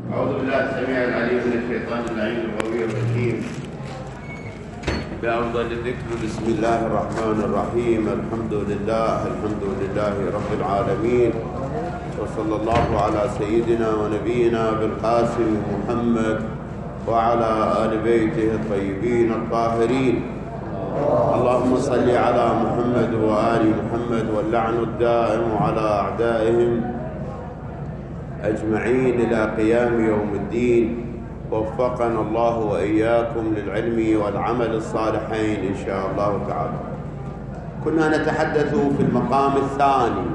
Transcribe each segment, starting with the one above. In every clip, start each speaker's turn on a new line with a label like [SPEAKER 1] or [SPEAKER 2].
[SPEAKER 1] أعوذ بالله السميع العليم من الشيطان اللعين القوي الرجيم. بأفضل الذكر بسم الله الرحمن الرحيم. الحمد لله رب العالمين، وصلى الله على سيدنا ونبينا بالقاسم محمد وعلى آل بيته الطيبين الطاهرين. اللهم صل على محمد وآل محمد، واللعن الدائم على أعدائهم أجمعين إلى قيام يوم الدين. وفقنا الله وإياكم للعلم والعمل الصالحين إن شاء الله تعالى. كنا نتحدث في المقام الثاني،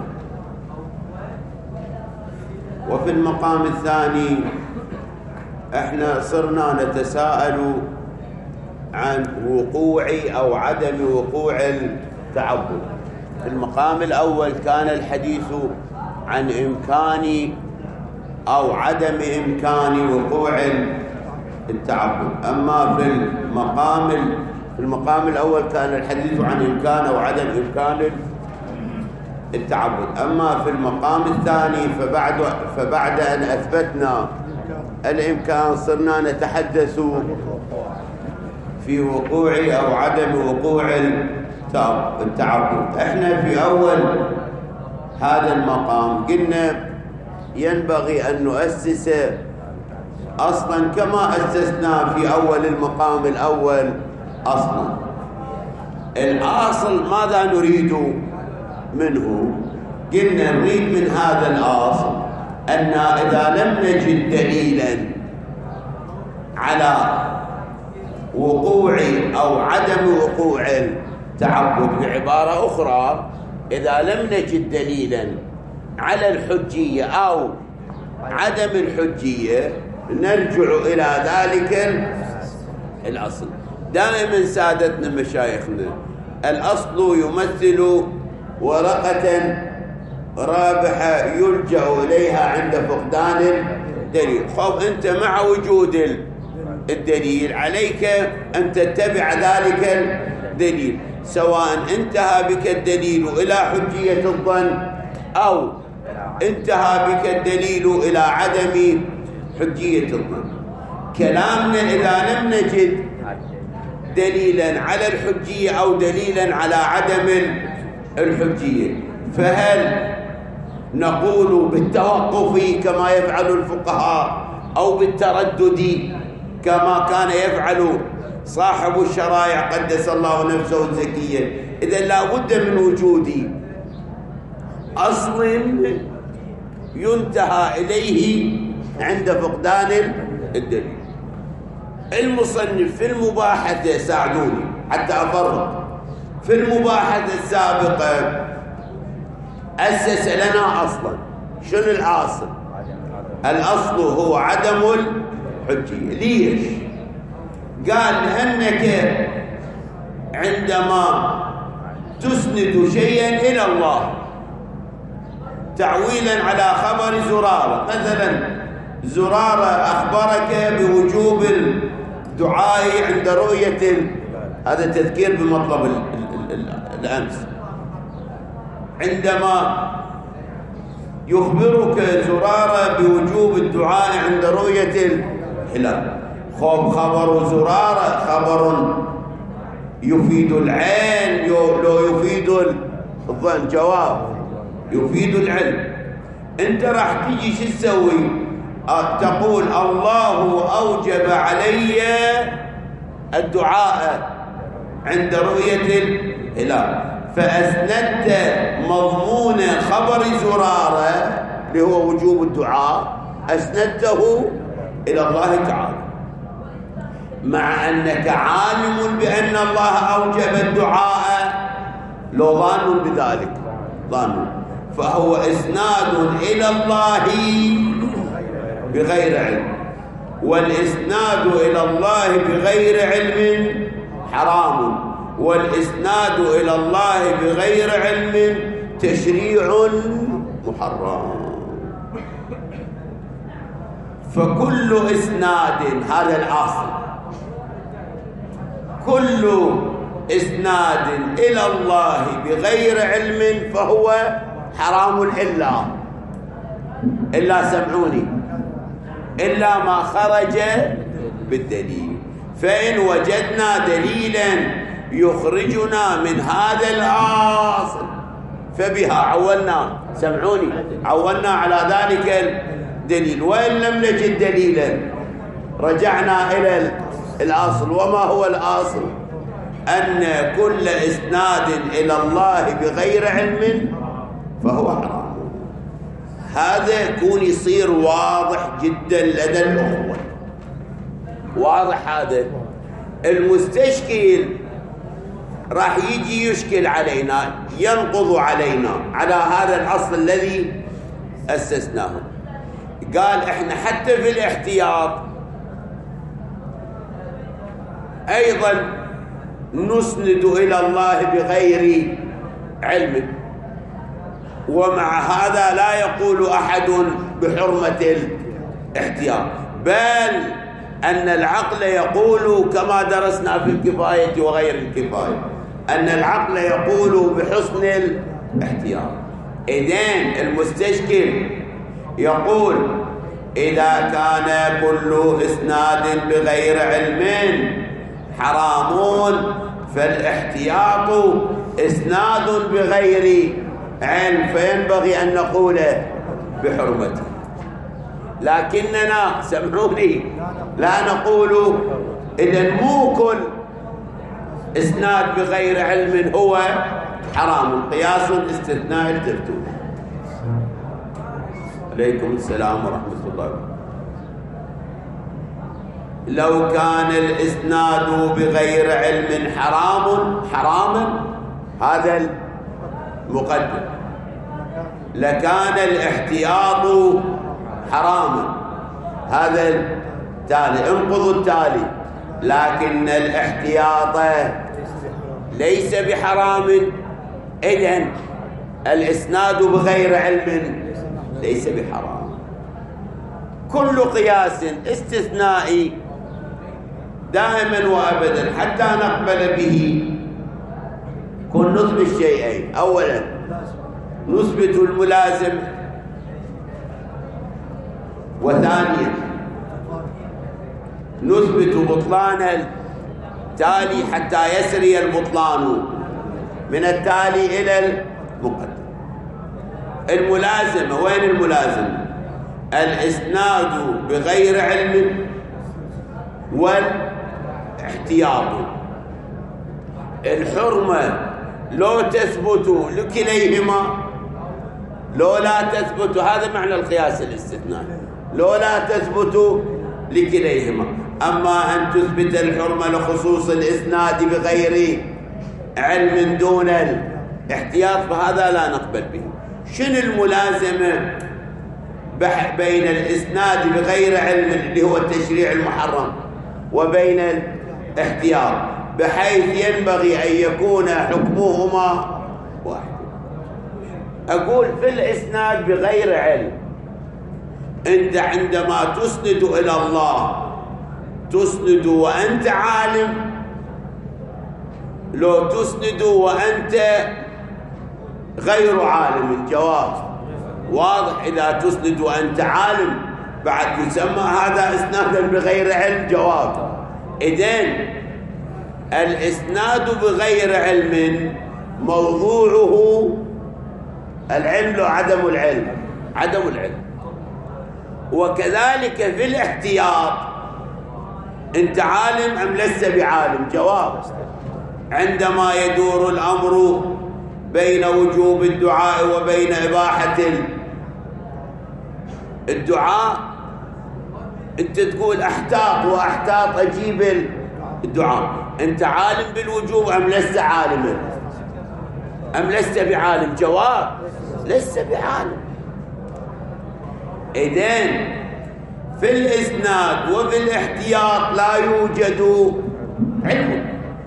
[SPEAKER 1] وفي المقام الثاني احنا صرنا نتساءل عن وقوع أو عدم وقوع التعبد. في المقام الأول كان الحديث عن إمكان أو عدم إمكان وقوع التعبد. أما في المقام الأول كان الحديث عن إمكان أو عدم إمكان التعبد. أما في المقام الثاني فبعد أن أثبتنا الإمكان صرنا نتحدث في وقوع أو عدم وقوع التعبد. احنا في أول هذا المقام قلنا ينبغي أن نؤسس أصلا كما أسسنا في أول المقام الأول. أصلا الأصل ماذا نريد منه؟ قلنا نريد من هذا الأصل أن إذا لم نجد دليلا على وقوع أو عدم وقوع التعبد، بعبارة أخرى إذا لم نجد دليلا على الحجية أو عدم الحجية نرجع إلى ذلك الأصل. دائما سادتنا مشايخنا الأصل يمثل ورقة رابحة يلجأ إليها عند فقدان الدليل. خب أنت مع وجود الدليل عليك أن تتبع ذلك الدليل، سواء انتهى بك الدليل إلى حجية الظن أو انتهى بك الدليل إلى عدم حجية الظن. كلامنا إذا لم نجد دليلا على الحجية أو دليلا على عدم الحجية، فهل نقول بالتوقف كما يفعل الفقهاء أو بالتردد كما كان يفعل صاحب الشرائع قدس الله نفسه الزكية؟ إذا لا بد من وجود أصل ينتهى إليه عند فقدان الدليل. المصنف في المباحثة ساعدوني حتى أفرق. في المباحثة السابقة أسس لنا أصلا. شنو الأصل؟ الأصل هو عدم الحجية. ليش؟ قال لأنك عندما تسند شيئا إلى الله تعويلا على خبر زرارة، مثلا زرارة أخبرك بوجوب الدعاء عند رؤية، هذا تذكير بمطلب الأمس، عندما يخبرك زرارة بوجوب الدعاء عند رؤية الهلال. خبر زرارة خبر يفيد العين لو يفيد الظن؟ جواب يفيد العلم. انت راح تجي شو تسوي؟ تقول الله أوجب علي الدعاء عند رؤية الهلال، فأسندت مضمون خبر زرارة اللي هو وجوب الدعاء أسندته إلى الله تعالى، مع أنك عالم بأن الله أوجب الدعاء لو ظان بذلك ظان، فهو إسناد إلى الله بغير علم، والإسناد إلى الله بغير علم حرام، والإسناد إلى الله بغير علم تشريع محرم. فكل إسناد، هذا الأصل، كل إسناد إلى الله بغير علم فهو حرام. إلا سمعوني، إلا ما خرج بالدليل. فإن وجدنا دليلا يخرجنا من هذا الأصل فبها عولنا، سمعوني، عولنا على ذلك الدليل. وإن لم نجد دليلا رجعنا إلى الأصل. وما هو الأصل؟ أن كل إسناد إلى الله بغير علم فهو حرام. هذا يكون يصير واضح جدا لدى الأخوة، واضح. هذا المستشكل راح يجي يشكل علينا، ينقض علينا على هذا الأصل الذي أسسناه. قال إحنا حتى في الاحتياط أيضا نسند إلى الله بغير علم، ومع هذا لا يقول أحد بحرمة الاحتياط، بل أن العقل يقول كما درسنا في الكفاية وغير الكفاية، أن العقل يقول بحسن الاحتياط. إذن المستشكل يقول إذا كان كل إسناد بغير علم حرام فالاحتياط إسناد بغير علم، فينبغي أن نقول بحرمته. لكننا سمعوني لا نقول إذن مو كل إسناد بغير علم هو حرام. قياس استثناء التفتون. عليكم السلام ورحمة الله وبركاته. لو كان الإسناد بغير علم حراما هذا المقدم، لكان الاحتياط حراما هذا التالي. انقضوا التالي. لكن الاحتياط ليس بحرام، إذن الإسناد بغير علم ليس بحرام. كل قياس استثنائي دائما وأبدا حتى نقبل به كن نثبت الشيئين. أولا نثبت الملازم، وثانيا نثبت بطلان التالي حتى يسري البطلان من التالي إلى المقدم. الملازم، وين الملازم؟ الإسناد بغير علم والاحتياط. الحرمة لو تثبت لكليهما، لو لا تثبت، هذا معنى القياس الاستثنائي، لو لا تثبت لكليهما. أما أن تثبت الحرمة لخصوص الإسناد بغير علم دون الاحتياط فهذا لا نقبل به. شنو الملازمة بين الإسناد بغير علم اللي هو التشريع المحرم وبين الاحتياط، بحيث ينبغي أن يكون حكمهما واحد؟ أقول في الإسناد بغير علم، أنت عندما تسند إلى الله تسند وأنت عالم، لو تسند وأنت غير عالم الجواز واضح. إذا تسند وأنت عالم بعد يسمى هذا إسنادا بغير علم، جواب. إذن الإسناد بغير علم موضوعه العلم وعدم العلم، عدم العلم. وكذلك في الاحتياط أنت عالم أم لست بعالم، جواب. عندما يدور الأمر بين وجوب الدعاء وبين إباحة الدعاء، أنت تقول أحتاط وأحتاط أجيب الدعاء، أنت عالم بالوجوب أم لست عالما، أم لست بعالم، جواب لست بعالم. إذن في الإسناد وفي الاحتياط لا يوجد علم،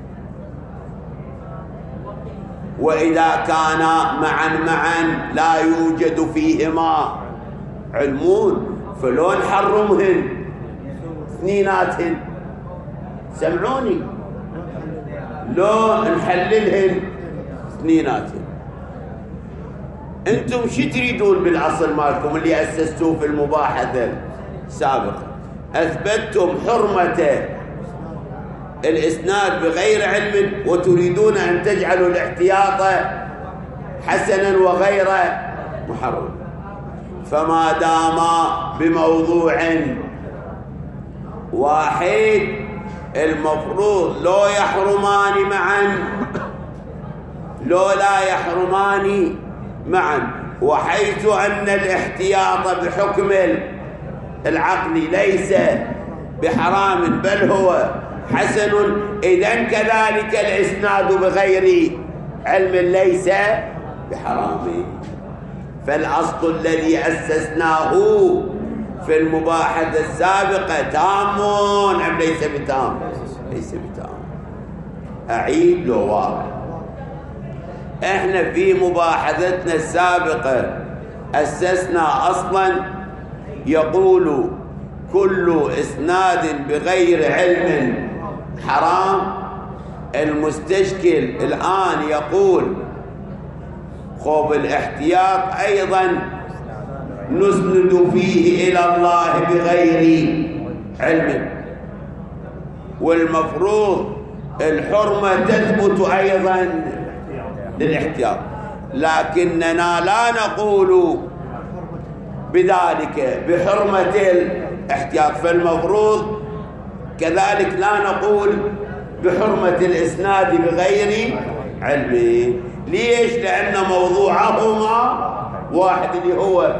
[SPEAKER 1] وإذا كان معا لا يوجد فيهما علمون، فلو نحرمهن اثنيناتهن، سمعوني، لو نحللهن اثنيناتهن. انتم شو تريدون بالاصل مالكم اللي اسستوه في المباحثه؟ سابقا. أثبتتم حرمة الإسناد بغير علم وتريدون أن تجعلوا الاحتياط حسنا وغير محرم. فما دام بموضوع واحد المفروض لو يحرمان معا لو لا يحرمان معا، وحيث أن الاحتياط بحكم العقل ليس بحرام بل هو حسن، إذن كذلك الإسناد بغير علم ليس بحرام. فالأصل الذي أسسناه في المباحثة السابقة تام أم ليس بتام؟ ليس بتام. أعيد لو واضح. احنا في مباحثتنا السابقة أسسنا أصلا يقول كل إسناد بغير علم حرام. المستشكل الآن يقول خوب الاحتياط أيضا نسند فيه إلى الله بغير علم، والمفروض الحرمة تثبت أيضا للاحتياط، لكننا لا نقول بذلك بحرمة الاحتياط. فالمفروض كذلك لا نقول بحرمة الإسناد بغير علم. ليش؟ لأن موضوعهما واحد اللي هو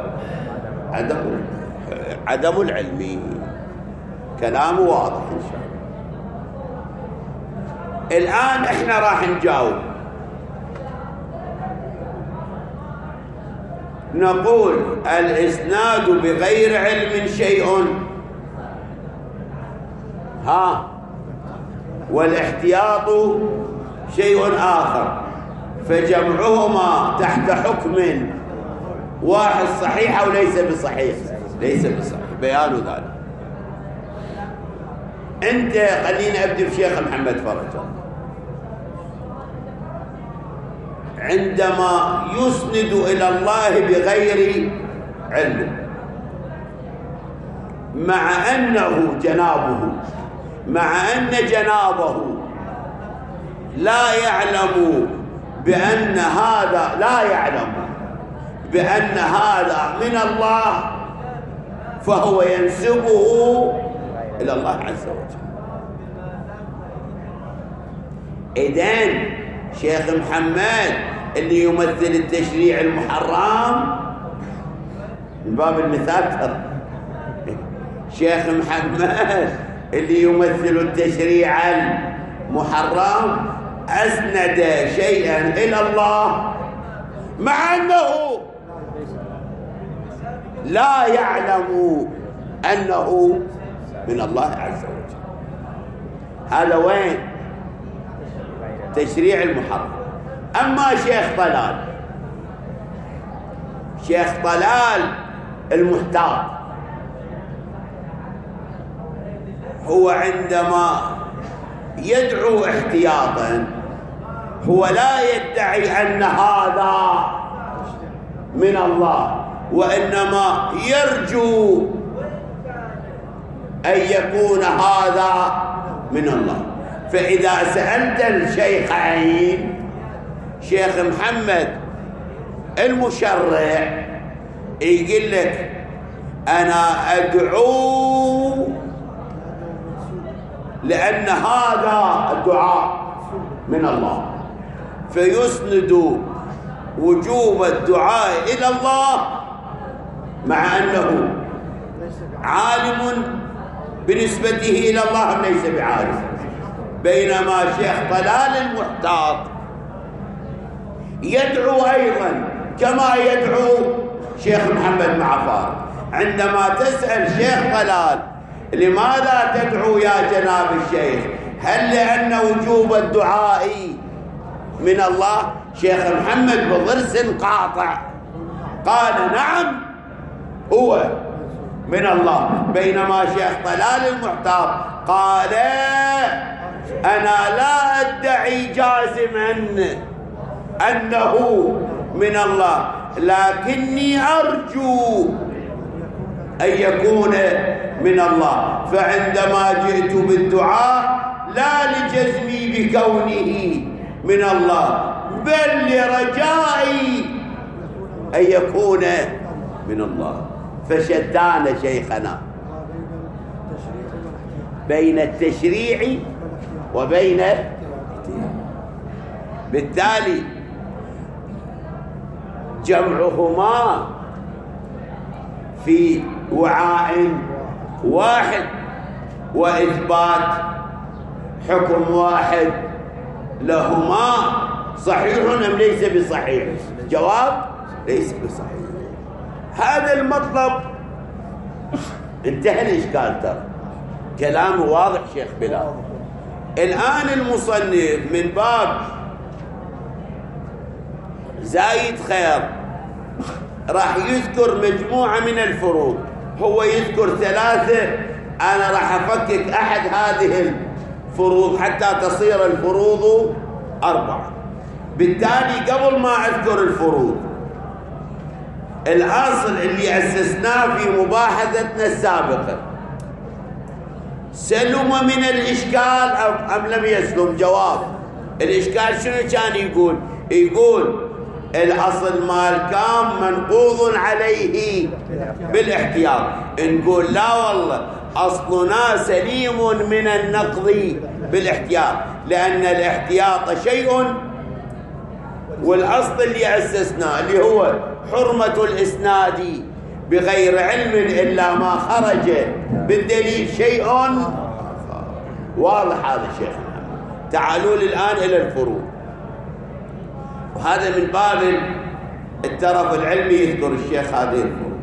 [SPEAKER 1] عدم العلم. كلامه واضح إن شاء الله. الآن إحنا راح نجاوب. نقول الإسناد بغير علم شيء والاحتياط شيء آخر، فجمعهما تحت حكم واحد صحيح أو ليس بصحيح؟ ليس بصحيح. بيان ذلك. أنت خليني أبدأ في شيخ محمد فرج عندما يسند إلى الله بغير علم، مع أن جنابه لا يعلم بأن هذا من الله، فهو ينسبه إلى الله عز وجل. إذن شيخ محمد اللي يمثل التشريع المحرم من باب المثال، شيخ محمد اللي يمثل التشريع المحرم أسند شيئا إلى الله مع أنه لا يعلم أنه من الله عز وجل. هذا وين؟ تشريع المحرم. أما شيخ طلال المحتاط هو عندما يدعو احتياطا هو لا يدعي أن هذا من الله، وإنما يرجو أن يكون هذا من الله. فإذا سألت الشيخين شيخ محمد المشرع يقول لك أنا أدعو لأن هذا الدعاء من الله، فيسند وجوب الدعاء إلى الله مع أنه عالم بنسبته إلى الله ليس بعالم. بينما شيخ طلال المحتاط يدعو أيضا كما يدعو شيخ محمد معفار. عندما تسأل شيخ طلال لماذا تدعو يا جناب الشيخ، هل لأن وجوب الدعاء من الله؟ شيخ محمد بضرس قاطع قال نعم هو من الله. بينما شيخ طلال المحتاط قال أنا لا أدعي جازما أنه من الله، لكني أرجو أن يكون من الله. فعندما جئت بالدعاء لا لجزمي بكونه من الله، بل لرجائي أن يكون من الله. فشتان شيخنا بين التشريع وبين بالتالي جمعهما في وعاء واحد وإثبات حكم واحد لهما صحيح أم ليس بصحيح؟ جواب: ليس بصحيح. هذا المطلب انتهى الإشكال. ترى كلامه واضح شيخ بلال. الآن المصنف من باب زايد خير راح يذكر مجموعة من الفروض. هو يذكر 3، أنا راح أفكك أحد هذه الفروض حتى تصير الفروض 4. بالتالي قبل ما أذكر الفروض، الأصل اللي أسسناه في مباحثتنا السابقة سلم من الإشكال أم لم يسلم؟ جواب: الإشكال شنو كان يقول؟ يقول الأصل مال كان منقوض عليه بالاحتياط. نقول لا والله، أصلنا سليم من النقض بالاحتياط، لأن الاحتياط شيء، والأصل اللي أسسناه اللي هو حرمة الإسناد بغير علم إلا ما خرج بالدليل شيء واضح. هذا الشيخ محمد. تعالوا الآن إلى الفروض، وهذا من باب الترف العلمي يذكر الشيخ هذه الفروض.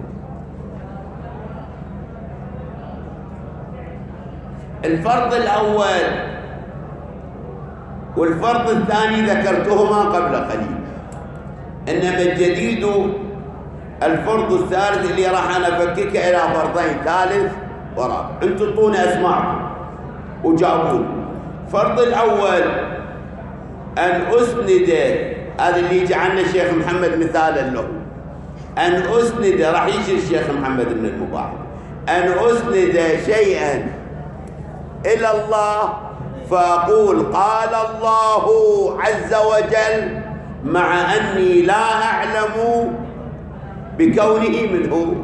[SPEAKER 1] الفرض الأول والفرض الثاني ذكرتهما قبل قليل، إنما الجديد الفرض الثالث اللي راح أنا أفككه إلى فرضين: ثالث ورابع. أنتم اعطوني أسماءكم وجاوبوني. الفرض الأول أن أسند، هذا اللي جعلنا الشيخ محمد مثالا له، أن أسند، راح يجي الشيخ محمد بن المبارك، أن أسند شيئا إلى الله فأقول قال الله عز وجل، مع أني لا أعلم بكونه منه.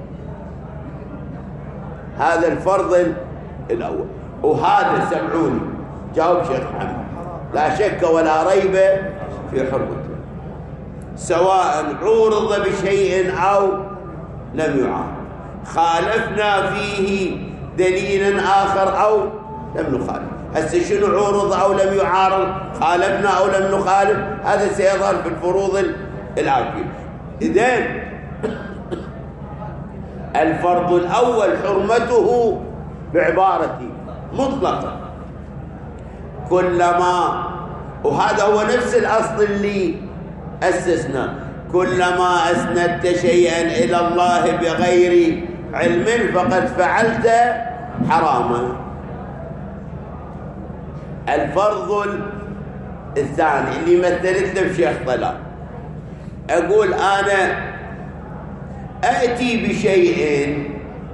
[SPEAKER 1] هذا الفرض الأول. وهذا سمعوني جاوب شيخ محمد لا شك ولا ريب في حرمته، سواء عورض بشيء أو لم يعارض، خالفنا فيه دليلا آخر أو لم نخالف. هسه شنو عورض أو لم يعارض؟ خالفنا أو لم نخالف؟ هذا سيظهر في الفروض الآتية. إذن الفرض الأول حرمته بعبارتي مطلقة، كلما، وهذا هو نفس الأصل اللي أسسنا، كلما أسندت شيئا إلى الله بغير علم فقد فعلت حراما. الفرض الثاني اللي مثلت له الشيخ طلال، أقول أنا أأتي بشيء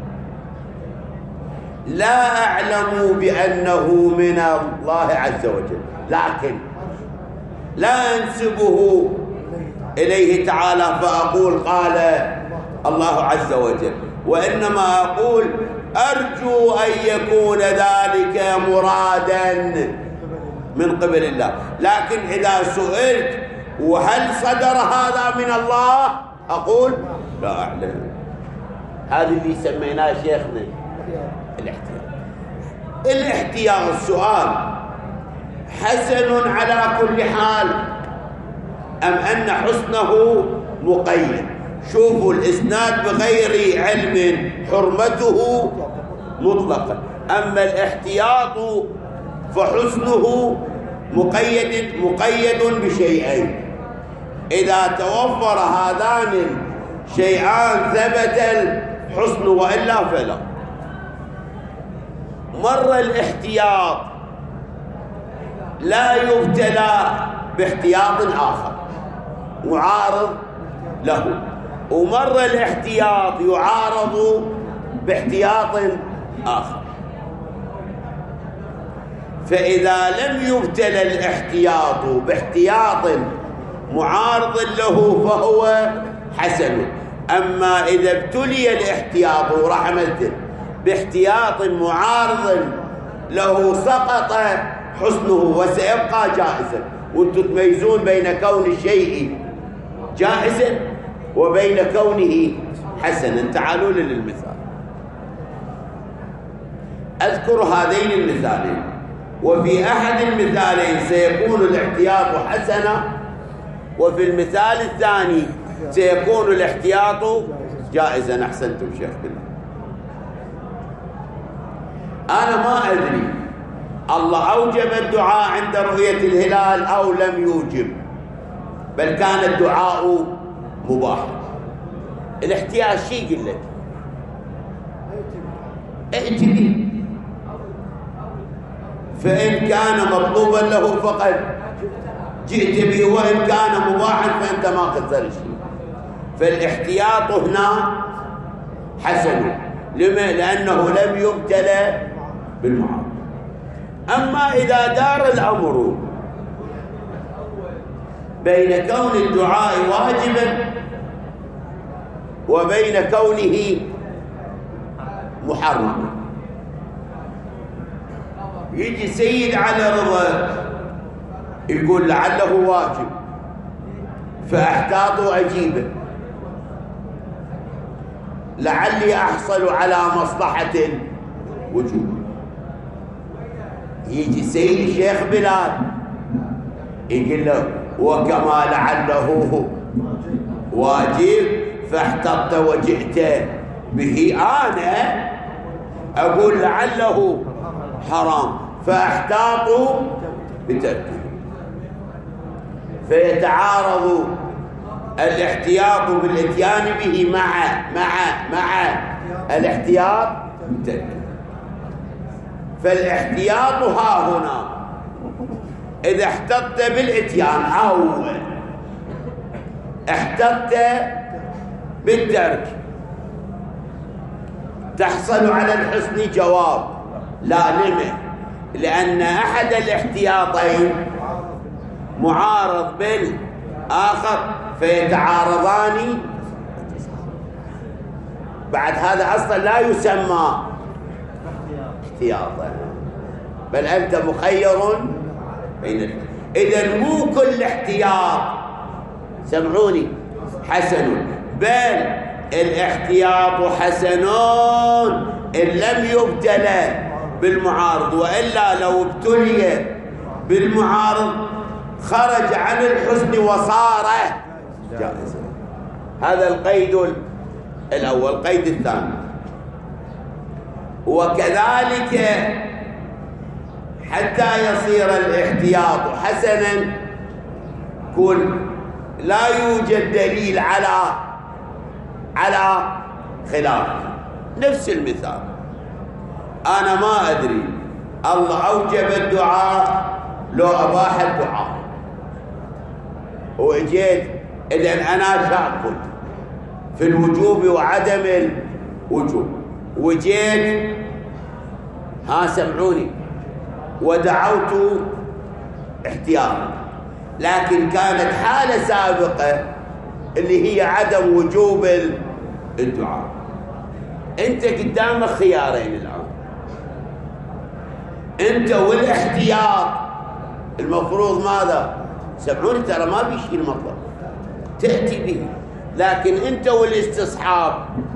[SPEAKER 1] لا أعلم بأنه من الله عز وجل، لكن لا أنسبه إليه تعالى فأقول قال الله عز وجل، وإنما أقول أرجو أن يكون ذلك مرادا من قبل الله. لكن إذا سئلت وهل صدر هذا من الله أقول لا أعلم. هذا اللي سميناه شيخنا الاحتياط. السؤال: حسن على كل حال أم أن حسنه مقيد؟ شوفوا، الإسناد بغير علم حرمته مطلقا، أما الاحتياط فحسنه مقيد بشيئين. إذا توفر هذان الشيئان ثبت الحسن، وإلا فلا. مر الاحتياط لا يبتلى باحتياط آخر معارض له، ومر الاحتياط يعارض باحتياط آخر. فإذا لم يبتلى الاحتياط باحتياط معارض له فهو حسن. أما إذا ابتلي الاحتياط وراح مثل باحتياط معارض له سقط حسنه وسيبقى جائزا. وانتم تميزون بين كون الشيء جائزا وبين كونه حسنا. تعالوا للمثال. أذكر هذين المثالين، وفي أحد المثالين سيكون الاحتياط حسنا، وفي المثال الثاني سيكون الاحتياط جائزا. أحسنتم شيخ بالله. أنا ما أدري الله أوجب الدعاء عند رؤية الهلال أو لم يوجب، بل كان الدعاء مباح. الاحتياج شيء يقول لك ائت به، فإن كان مطلوبا له فقد جئت به، وإن كان مباحا فأنت ما قصر شيء. فالاحتياط هنا حسن. لما؟ لأنه لم يبتلى بالمعارض. أما إذا دار الأمر بين كون الدعاء واجبا وبين كونه محرما، يجي سيد علي رضا يقول لعله واجب فأحتاط أجيبه، لعلي أحصل على مصلحة وجوب. يجي سيد الشيخ بلال يقول له وكما لعله واجب فاحتطت وجئت به، أنا أقول لعله حرام فاحتاط بتركه. فيتعارض الاحتياط بالاتيان به مع الاحتياط بتركه. فالاحتياط ها هنا إذا احتطت بالاتيان أو احتطت بالترك تحصل على الحسن جواب. لا، لما؟ لأن أحد الاحتياطين معارض بالآخر فيتعارضان. بعد هذا أصلا لا يسمى احتياطا، بل أنت مخير بين. إذن مو كل احتياط، سمعوني، حسن، بل الاحتياط حسن إن لم يبتلى بالمعارض، وإلا لو ابتلي بالمعارض خرج عن الحسن وصار جائزا. هذا القيد الأول. القيد الثاني، وكذلك حتى يصير الاحتياط حسنا كل لا يوجد دليل على خلاف. نفس المثال، أنا ما أدري الله أوجب الدعاء لو أباح الدعاء، وإجيت إذن أنا شاك في الوجوب وعدم الوجوب، وجيت سمعوني ودعوت احتياطا، لكن كانت حالة سابقة اللي هي عدم وجوب الدعاء. انت قدامك خيارين الآن، انت والاحتياط المفروض ماذا؟ سمعوني، ترى ما بيشي المطلب، تأتي به، لكن انت والاستصحاب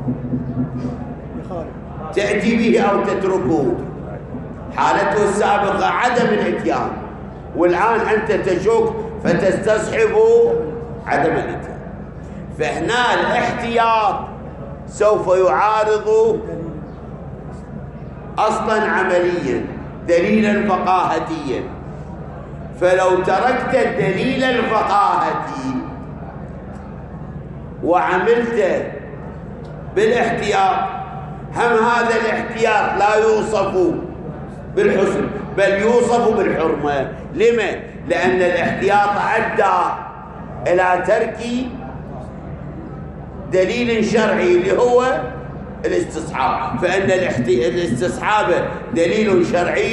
[SPEAKER 1] تأتي به أو تتركه. حالته السابقة عدم الاتيان، والآن أنت تشك فتستصحب عدم الاتيان. فهنا الاحتياط سوف يعارض أصلا عمليا دليلا فقاهتيا. فلو تركت الدليل الفقاهتي وعملت بالاحتياط، هم هذا الاحتياط لا يوصف بالحسن بل يوصف بالحرمة. لما؟ لأن الاحتياط أدى إلى ترك دليل شرعي اللي هو الاستصحاب، فإن الاستصحاب دليل شرعي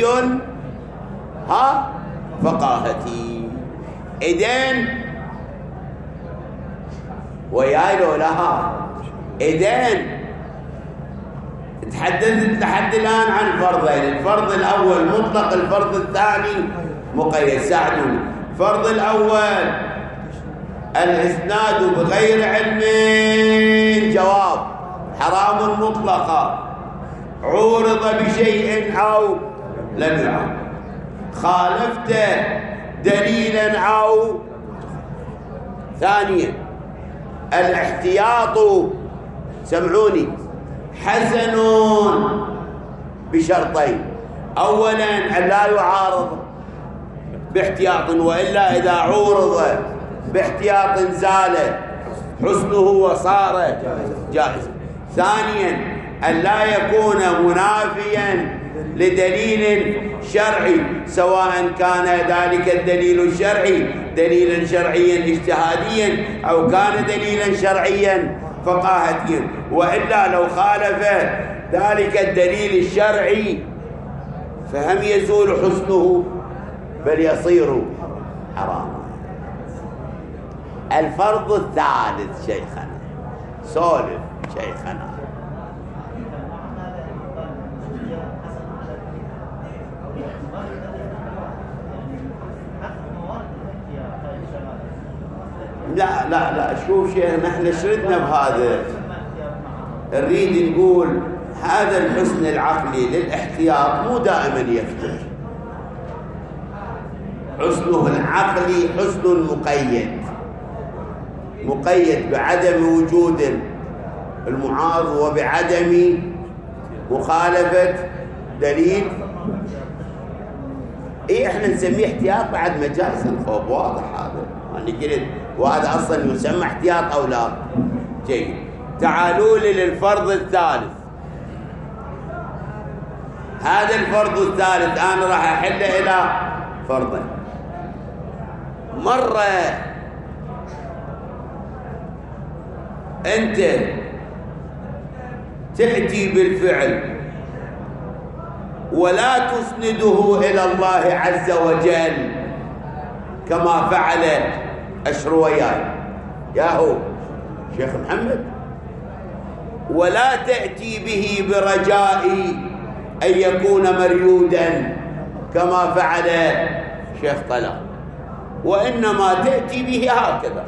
[SPEAKER 1] فقاهتي. إذن وياي لو لها إذن تحدثت لحد الآن عن فرضين، الفرض الأول مطلق، الفرض الثاني مقيد. ساعدوني. الفرض الأول الإسناد بغير علم، جواب حرام مطلقا، عورض بشيء أو لم يعرض، خالفت دليلا أو. ثانيا الاحتياط، سمعوني، حسن بشرطين. أولا أن لا يعارض باحتياط، وإلا إذا عورض باحتياط زال حسنه وصار جائزا. ثانيا أن لا يكون منافيا لدليل شرعي، سواء كان ذلك الدليل الشرعي دليلا شرعيا اجتهاديا أو كان دليلا شرعيا فقاهتيا، وإلا لو خالف ذلك الدليل الشرعي فهم يزول حسنه بل يصير حراما. الفرض الثالث شيخنا، سولف شيخنا. لا لا لا، شوف شيخ، نحن شردنا بهذا، نريد نقول هذا الحسن العقلي للاحتياط مو دائما يفتح، حسنه العقلي حسن مقيد بعدم وجود المعارض وبعدم مخالفة دليل. احنا نسميه احتياط بعد مجاز الخوف، واضح هذا، أنا قلت وهذا أصلا يسمى احتياط أو لا. جيد، تعالوا لي للفرض الثالث. هذا الفرض الثالث أنا راح أحله إلى فرضين. مرة أنت تأتي بالفعل ولا تسنده إلى الله عز وجل كما فعل أشروياي ياهو شيخ محمد، ولا تأتي به برجاء أن يكون مريودا كما فعل شيخ طلال، وإنما تأتي به هكذا،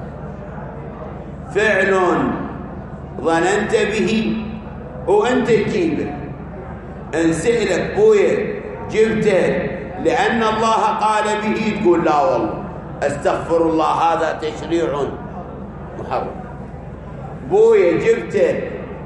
[SPEAKER 1] فعل ظننت به وأنت تجيبه. إن سئلك بويا جبته لأن الله قال به، تقول لا والله أستغفر الله هذا تشريع محرم. بويا جبته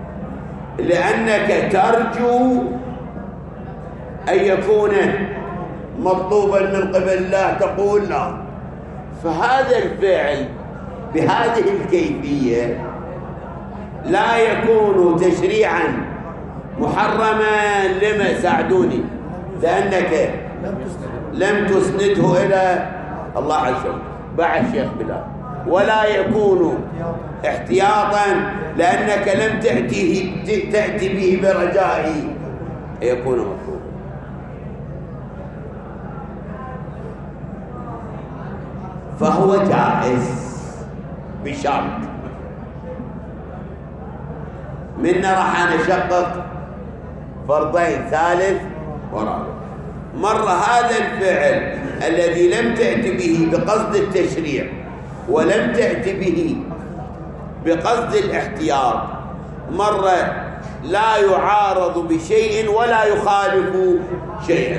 [SPEAKER 1] لأنك ترجو أن يكون مطلوبا من قبل الله، تقول لا. فهذا الفعل بهذه الكيفية لا يكون تشريعا محرما. لما؟ ساعدوني. لأنك لم تسنده إلى الله عز وجل بعد شيخ بلال، ولا يكون احتياطا لأنك لم تأتي به برجاء يكون مطلوبا. فهو جائز بشرط. منا راح نشقق فرضين ثالث ورابع. مرة هذا الفعل الذي لم تأتي به بقصد التشريع ولم تأتي به بقصد الاحتياط، مرة لا يعارض بشيء ولا يخالف شيئا،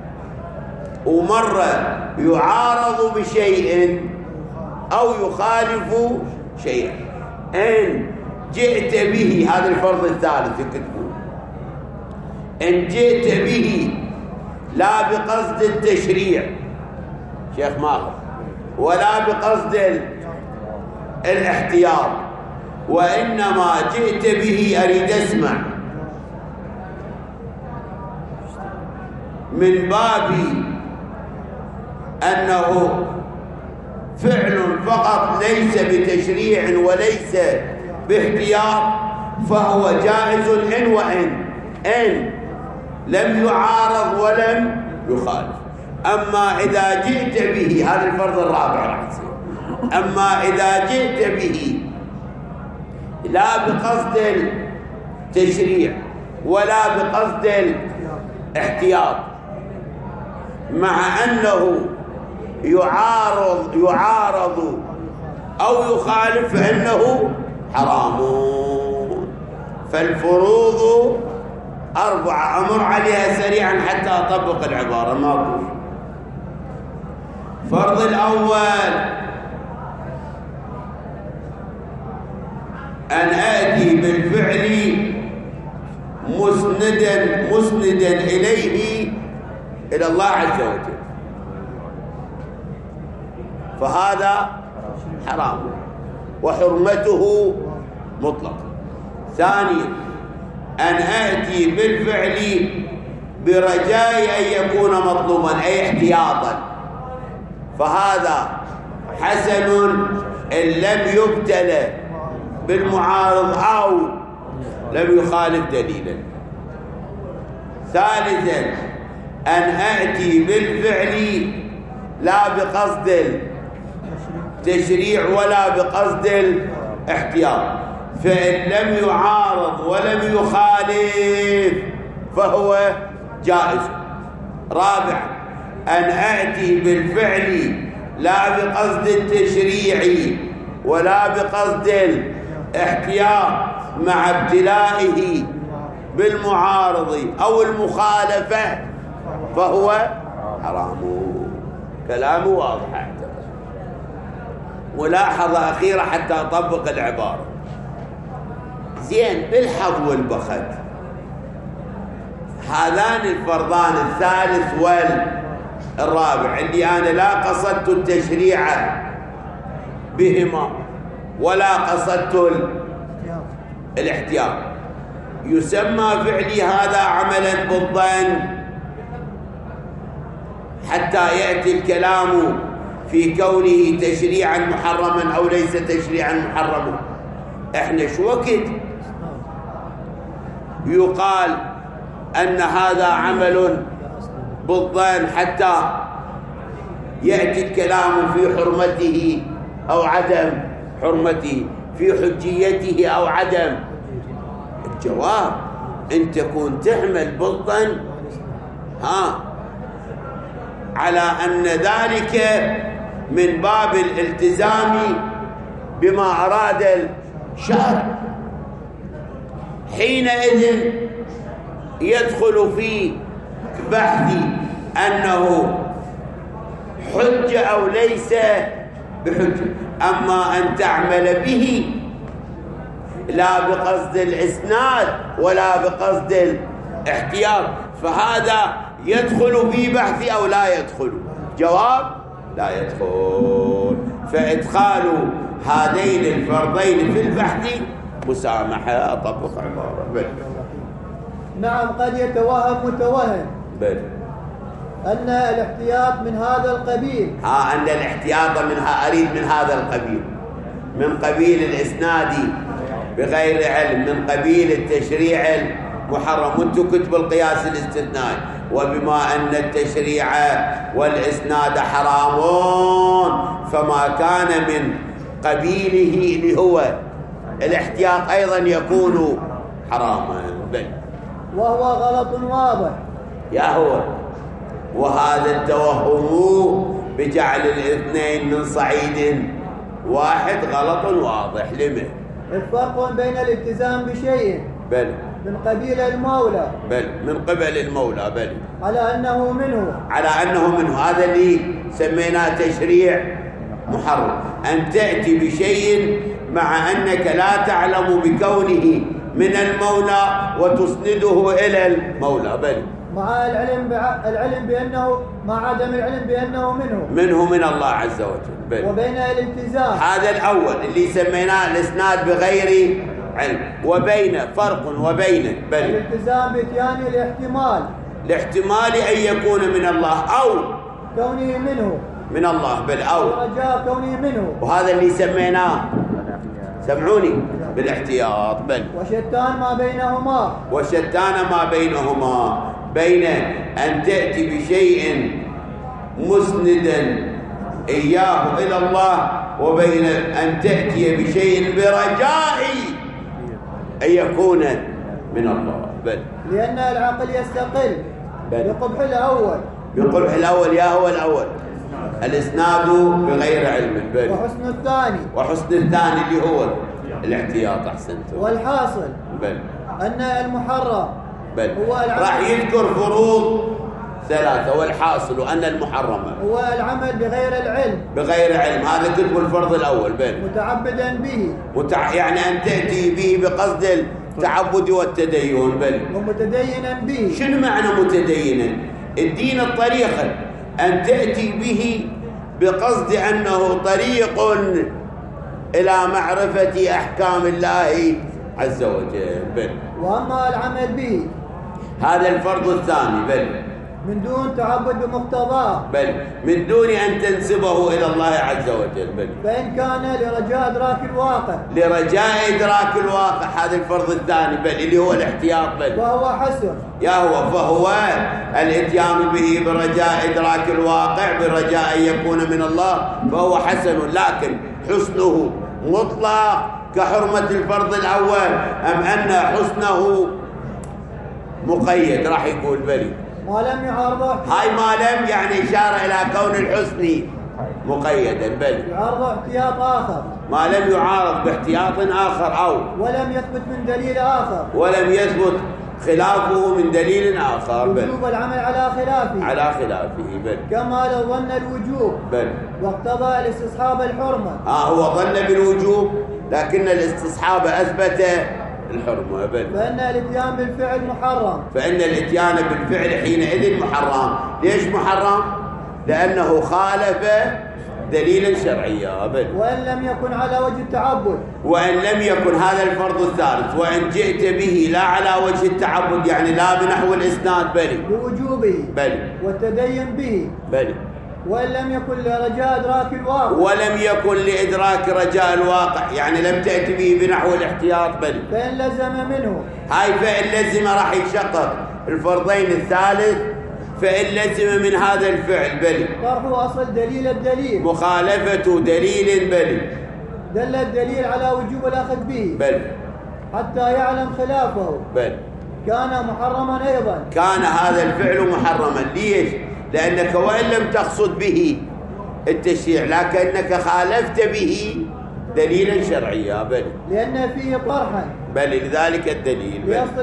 [SPEAKER 1] ومرة يعارض بشيء أو يخالف شيئا. إن جئت به، هذا الفرض الثالث يكتبون، إن جئت به لا بقصد التشريع شيخ ماهر ولا بقصد الاحتياط، وإنما جئت به، أريد أسمع، من باب أنه فعل فقط ليس بتشريع وليس باحتياط، فهو جائز إن وإن لم يعارض ولم يخالف. أما إذا جئت به، هذا الفرض الرابع راح يصير، أما إذا جئت به لا بقصد التشريع ولا بقصد الاحتياط، مع أنه يعارض أو يخالف، فإنه حرام. فالفروض 4 أمر عليها سريعا حتى أطبق العبارة. ماكو. فرض الأول أن آتي بالفعل مسندا إليه إلى الله عز وجل، فهذا حرام وحرمته مطلقة. ثانيا أن آتي بالفعل برجاء أن يكون مطلوبا أي احتياطا، فهذا حسن إن لم يبتلى بالمعارض أو لم يخالف دليلا. ثالثا أن آتي بالفعل لا بقصد التشريع ولا بقصد الاحتياط، فإن لم يعارض ولم يخالف فهو جائز. رابعا أن آتي بالفعل لا بقصد التشريع ولا بقصد الاحتياط مع ابتلائه بالمعارض أو المخالفة فهو حرام. كلامه واضح. ملاحظة أخيرة حتى أطبق العبارة. زين، بالحظ والبخت هذان الفرضان الثالث والرابع اللي أنا لا قصدت التشريع بهما ولا قصدت الاحتياط، يسمى فعلي هذا عملا بالظن حتى يأتي الكلام في كونه تشريعا محرما أو ليس تشريعا محرما. احنا شو وقت يقال أن هذا عمل بالظن حتى يأتي الكلام في حرمته أو عدم حرمته، في حجيته أو عدم. الجواب أن تكون تعمل بالظن على أن ذلك من باب الالتزام بما أراد الشارع، حينئذ يدخل في بحث أنه حجة أو ليس بحجة. أما أن تعمل به لا بقصد الإسناد ولا بقصد الاحتياط فهذا يدخل في بحث أو لا يدخل؟ جواب لا يدخل. فإدخال هذين الفرضين في البحث مسامحة. أطبق عبارة. بل
[SPEAKER 2] نعم، قد يتوهم متوهم
[SPEAKER 1] بل
[SPEAKER 2] أن الاحتياط من هذا القبيل.
[SPEAKER 1] أن الاحتياط منها أريد من هذا القبيل، من قبيل الإسناد بغير علم، من قبيل التشريع المحرم. وانتم كتب القياس الاستثنائي، وبما أن التشريع والإسناد حرامون فما كان من قبيله اللي هو الاحتياط أيضا يكون حراما. بل
[SPEAKER 2] وهو غلط واضح.
[SPEAKER 1] يا هو وهذا التوهم بجعل الاثنين من صعيد واحد غلط واضح. لمن؟
[SPEAKER 2] الفرق بين الالتزام بشيء
[SPEAKER 1] بل
[SPEAKER 2] من قبيل المولى،
[SPEAKER 1] بل من قبل المولى، بل
[SPEAKER 2] على أنه منه،
[SPEAKER 1] هذا اللي سميناه تشريع محرم. أن تأتي بشيء مع أنك لا تعلم بكونه من المولى وتسنده إلى المولى، بل
[SPEAKER 2] مع العلم بأنه، مع عدم العلم بأنه منه
[SPEAKER 1] من الله عز وجل. بل
[SPEAKER 2] وبين الالتزام،
[SPEAKER 1] هذا الأول اللي سميناه الإسناد بغير علم، وبين فرق وبين بل
[SPEAKER 2] الالتزام بإتيان
[SPEAKER 1] الاحتمال أن يكون من الله أو
[SPEAKER 2] كونه منه
[SPEAKER 1] من الله، بل أو
[SPEAKER 2] رجاء كونه منه.
[SPEAKER 1] وهذا اللي سميناه، سمعوني، بالاحتياط. بل
[SPEAKER 2] وشتان ما بينهما.
[SPEAKER 1] وشتان ما بينهما، بين أن تأتي بشيء مسندا إياه إلى الله وبين أن تأتي بشيء برجاء أن يكون من الله. بل
[SPEAKER 2] لأن العقل يستقل بقبح الأول.
[SPEAKER 1] بقبح الأول يا هو الأول الإسناد بغير علم. بل
[SPEAKER 2] وحسن الثاني.
[SPEAKER 1] وحسن الثاني اللي هو الاحتياط. أحسنت.
[SPEAKER 2] والحاصل
[SPEAKER 1] بل
[SPEAKER 2] أن المحرم
[SPEAKER 1] بل
[SPEAKER 2] هو العمل.
[SPEAKER 1] راح يذكر فروض ثلاثة، والحاصل أن المحرم
[SPEAKER 2] هو العمل بغير العلم.
[SPEAKER 1] بغير علم، هذا كتب الفرض الأول. بل
[SPEAKER 2] متعبدا به،
[SPEAKER 1] يعني أن تأتي به بقصد التعبد والتدين. بل
[SPEAKER 2] ومتدينا به.
[SPEAKER 1] شنو معنى متدينا؟ الدين الطريقة، أن تأتي به بقصد أنه طريق إلى معرفة أحكام الله عز وجل. بل
[SPEAKER 2] وأما العمل به
[SPEAKER 1] هذا الفرض الثاني. بل
[SPEAKER 2] من دون تعبد بمقتضاه،
[SPEAKER 1] بل من دون أن تنسبه إلى الله عز وجل. بل
[SPEAKER 2] فإن كان لرجاء إدراك الواقع.
[SPEAKER 1] لرجاء إدراك الواقع، هذا الفرض الثاني. بل اللي هو الاحتياط. بل
[SPEAKER 2] وهو حسن.
[SPEAKER 1] فهو الاتيان به برجاء إدراك الواقع، برجاء أن يكون من الله، فهو حسن. لكن حسنه مطلق كحرمة الفرض الأول، أم أن حسنه مقيد؟ راح يقول بلي
[SPEAKER 2] ما لم يعارضه.
[SPEAKER 1] هاي ما لم يعني إشارة إلى كون الحسن مقيدا. بل
[SPEAKER 2] يعارضه احتياط آخر،
[SPEAKER 1] ما لم يعارض باحتياط آخر، أو
[SPEAKER 2] ولم يثبت من دليل آخر،
[SPEAKER 1] ولم يثبت خلافه من دليل آخر. بل
[SPEAKER 2] وجوب العمل على خلافه.
[SPEAKER 1] على خلافه. بل
[SPEAKER 2] كما لو ظن الوجوب
[SPEAKER 1] بل
[SPEAKER 2] واقتضى الاستصحاب الحرمة.
[SPEAKER 1] هو ظن بالوجوب لكن الاستصحاب أثبت الحرمة. بل
[SPEAKER 2] فإن الاتيان بالفعل محرم.
[SPEAKER 1] فإن الاتيان بالفعل حينئذ محرم. ليش محرم؟ لأنه خالف دليلا شرعيا. بل
[SPEAKER 2] وإن لم يكن على وجه التعبد.
[SPEAKER 1] وإن لم يكن هذا الفرض الثالث، وإن جئت به لا على وجه التعبد يعني لا بنحو الإسناد. بل
[SPEAKER 2] بوجوبه.
[SPEAKER 1] بل
[SPEAKER 2] والتدين به.
[SPEAKER 1] بل
[SPEAKER 2] وإن لم يكن لرجاء إدراك الواقع.
[SPEAKER 1] ولم يكن لإدراك رجاء الواقع يعني لم تأتي به بنحو الاحتياط. بل
[SPEAKER 2] فإن لزم منه.
[SPEAKER 1] هاي فإن لزم راح يشقق الفرضين الثالث. فإن لزم من هذا الفعل. بل
[SPEAKER 2] طرح أصل دليل الدليل.
[SPEAKER 1] مخالفة دليل. بل
[SPEAKER 2] دل الدليل على وجوب الأخذ به.
[SPEAKER 1] بل
[SPEAKER 2] حتى يعلم خلافه.
[SPEAKER 1] بل
[SPEAKER 2] كان محرما أيضا.
[SPEAKER 1] كان هذا الفعل محرما. ليش؟ لأنك وإن لم تقصد به التشريع لكنك خالفت به دليلا شرعيا. بل
[SPEAKER 2] لأن فيه طرحا.
[SPEAKER 1] بل لذلك الدليل.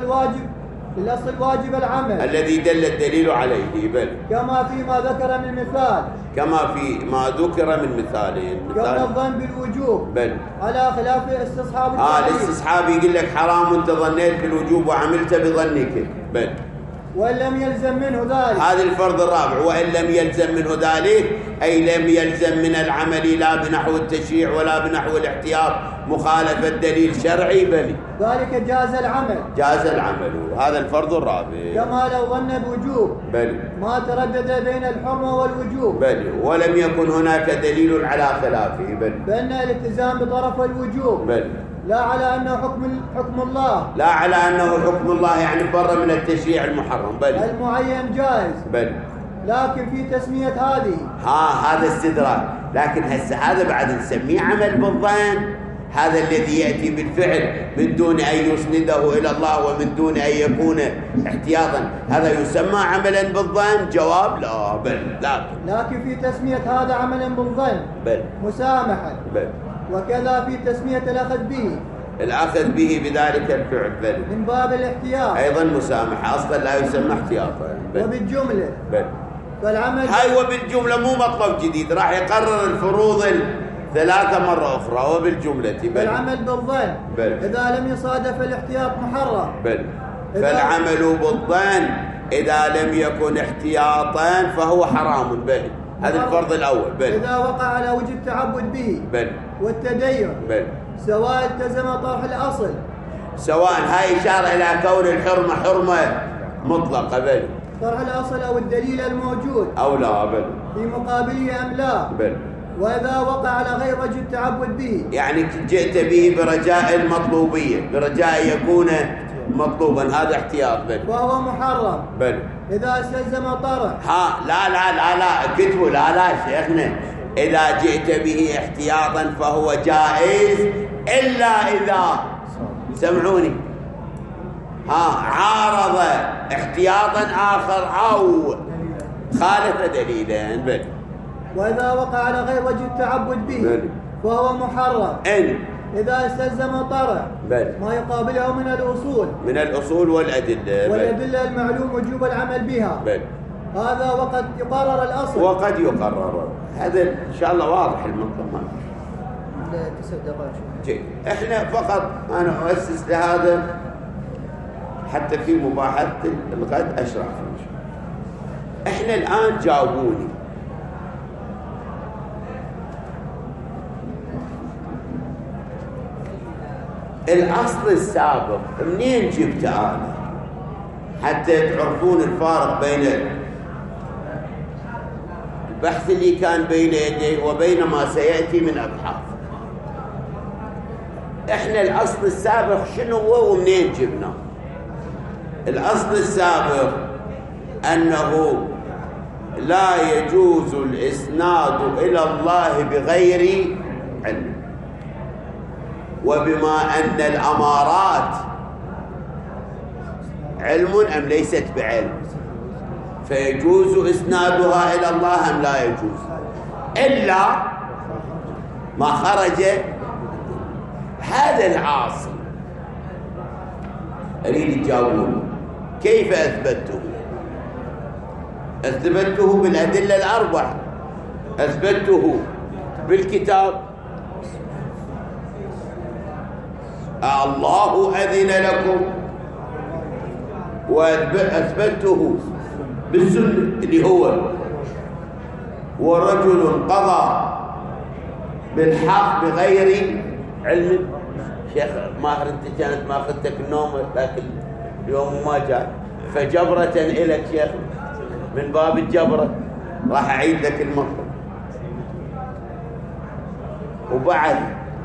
[SPEAKER 2] لأصل الواجب العمل
[SPEAKER 1] الذي دل الدليل عليه. بل
[SPEAKER 2] كما فيما ذكر من مثال.
[SPEAKER 1] كما في ما ذكر من مثالين.
[SPEAKER 2] كون الظن بالوجوب.
[SPEAKER 1] بل
[SPEAKER 2] على خلاف استصحاب التعليل.
[SPEAKER 1] الاستصحاب يقول لك حرام وانت ظنيت بالوجوب وعملت بظنك. بل
[SPEAKER 2] وإن لم يلزم منه ذلك.
[SPEAKER 1] هذا الفرض الرابع. وإن لم يلزم منه ذلك أي لم يلزم من العمل لا بنحو التشريع ولا بنحو الاحتياط مخالفة دليل شرعي. بل
[SPEAKER 2] ذلك جاز العمل.
[SPEAKER 1] جاز العمل. هذا الفرض الرابع.
[SPEAKER 2] كما لو ظن بوجوب.
[SPEAKER 1] بل
[SPEAKER 2] ما تردد بين الحرمة والوجوب.
[SPEAKER 1] بل ولم يكن هناك دليل على خلافه. بل
[SPEAKER 2] بأن الالتزام بطرف الوجوب.
[SPEAKER 1] بل
[SPEAKER 2] لا على أنه حكم الله.
[SPEAKER 1] لا على أنه حكم الله يعني بر من التشريع المحرم. بل
[SPEAKER 2] المعين جائز.
[SPEAKER 1] بل
[SPEAKER 2] لكن في تسمية هذه
[SPEAKER 1] هذا استدراك. لكن هسه هذا بعد نسميه عمل بالظن. هذا الذي يأتي بالفعل من دون أن يسنده إلى الله ومن دون أن يكون احتياطا، هذا يسمى عملا بالظن؟ جواب لا. بل
[SPEAKER 2] لكن في تسمية هذا عملا بالظن
[SPEAKER 1] بل
[SPEAKER 2] مسامحا.
[SPEAKER 1] بل
[SPEAKER 2] وكذا في تسمية الأخذ به.
[SPEAKER 1] الأخذ به بذلك الفعل. بل
[SPEAKER 2] من باب الاحتياط
[SPEAKER 1] أيضا مسامحة، أصلا لا يسمى احتياطا.
[SPEAKER 2] وبالجملة.
[SPEAKER 1] بل
[SPEAKER 2] فالعمل
[SPEAKER 1] هاي وبالجملة مو مطلب جديد، راح يقرر الفروض ثلاثة مرة أخرى. وبالجملة
[SPEAKER 2] فالعمل بالظن إذا لم يصادف الاحتياط محرم.
[SPEAKER 1] بل فالعمل بالظن إذا لم يكن احتياطا فهو حرام. بل هذا الفرض الأول. بل
[SPEAKER 2] إذا وقع على وجه التعبد به.
[SPEAKER 1] بل
[SPEAKER 2] والتدين.
[SPEAKER 1] بل
[SPEAKER 2] سواء التزم طرح الأصل.
[SPEAKER 1] سواء هاي إشارة إلى كون الحرمة حرمة مطلقة. بل
[SPEAKER 2] طرح الأصل أو الدليل الموجود
[SPEAKER 1] أو لا. بل
[SPEAKER 2] في مقابله أم لا.
[SPEAKER 1] بل
[SPEAKER 2] وإذا وقع على غير وجه التعبد به،
[SPEAKER 1] يعني جئت به برجاء المطلوبية، برجاء يكون مطلوبا، هذا احتياط. بل
[SPEAKER 2] وهو محرم
[SPEAKER 1] بل
[SPEAKER 2] إذا استلزم طرح.
[SPEAKER 1] لا كتبوا لا شيخنا، إذا جئت به احتياطا فهو جائز، إلا إذا سمعوني عارض احتياطا آخر أو خالف دليلا. بل
[SPEAKER 2] وإذا وقع على غير وجه التعبد به فهو محرم إذا استلزم طرح ما يقابله من الأصول والأدلة المعلوم وجوب العمل بها. هذا وقد يقرر الأصل
[SPEAKER 1] وقد يقرر. هذا إن شاء الله واضح المنطق. احنا فقط أنا أؤسس لهذا حتى في مباحثة الغد أشرح فيه. احنا الآن جاوبوني، الأصل السابق منين جبت أنا حتى تعرفون الفارق بين البحث اللي كان بين يدي وبين ما سيأتي من أبحاث؟ احنا الأصل السابق شنو هو ومنين جبناه؟ الأصل السابق أنه لا يجوز الإسناد إلى الله بغير علم، وبما أن الأمارات علم أم ليست بعلم فيجوز إسنادها إلى الله أم لا يجوز، إلا ما خرج هذا العاصي. أريد تجاوبون كيف أثبته؟ أثبته بالأدلة الأربع، أثبته بالكتاب الله أذن لكم، وأثبته بالسنة اللي هو ورجل قضى بالحق بغير علم. شيخ ماهر انت كانت ماخذتك النوم لكن اليوم ما جاء، فجبرة إلك شيخ من باب الجبرة راح أعيد لك المطلب. وبعد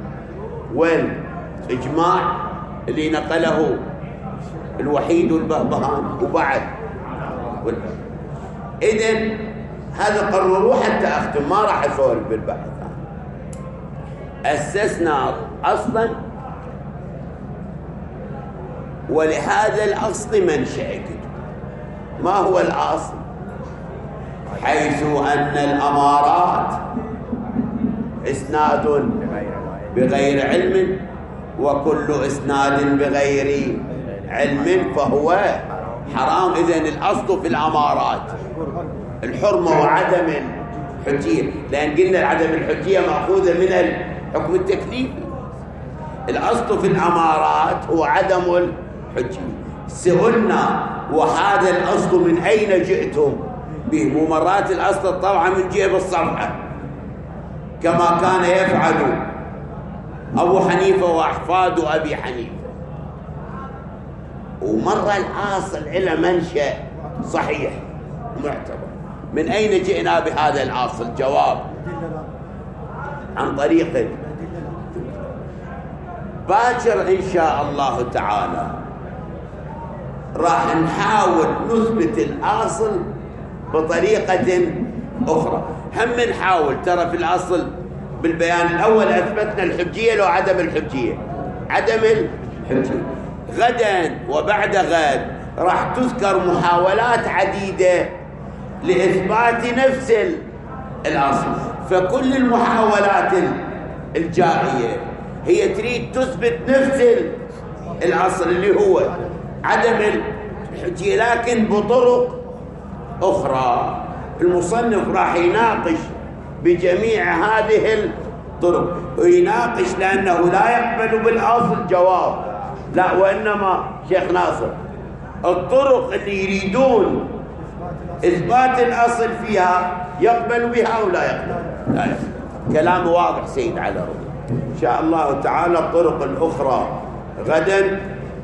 [SPEAKER 1] والإجماع اللي نقله الوحيد البهبهان، وبعد إذن هذا قرروه حتى أختم، ما راح أسولف بالبحث. أسسنا أصلا، ولهذا الأصل منشأ. ما هو الأصل؟ حيث أن الأمارات إسناد بغير علم، وكل إسناد بغير علم فهو حرام. إذن الأصل في الأمارات الحرمة وعدم الحجية، لأن قلنا عدم الحجية مأخوذة من الحكم التكليفي. الأصل في الأمارات هو عدم الحجية. سئلنا وهذا الأصل من أين جئتم به؟ ممرات الأصل الطبعة من جيب الصفحة كما كان يفعل أبو حنيفة وأحفاد أبي حنيفة. ومر الأصل إلى منشأ صحيح معتبر. من أين جئنا بهذا الأصل؟ جواب عن طريق باكر إن شاء الله تعالى راح نحاول نثبت الأصل بطريقة أخرى. هم نحاول، ترى في الأصل بالبيان الأول أثبتنا الحجية لو عدم الحجية، عدم الحجية. غدا وبعد غد راح تذكر محاولات عديدة لإثبات نفس الأصل، فكل المحاولات الجارية هي تريد تثبت نفس الأصل اللي هو عدم الحجية، لكن بطرق أخرى. المصنف راح يناقش بجميع هذه الطرق، ويناقش لأنه لا يقبل بالأصل جواب، لا، وإنما شيخ ناصر الطرق اللي يريدون إثبات الأصل فيها يقبل بها أو لا يقبل. لا يقبل. كلام واضح سيد على رؤى. إن شاء الله تعالى الطرق الأخرى غدا.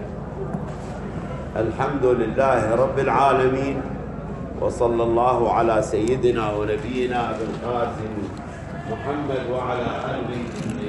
[SPEAKER 1] الحمد لله رب العالمين، وصلى الله على سيدنا ونبينا أبي القاسم محمد وعلى آل بيته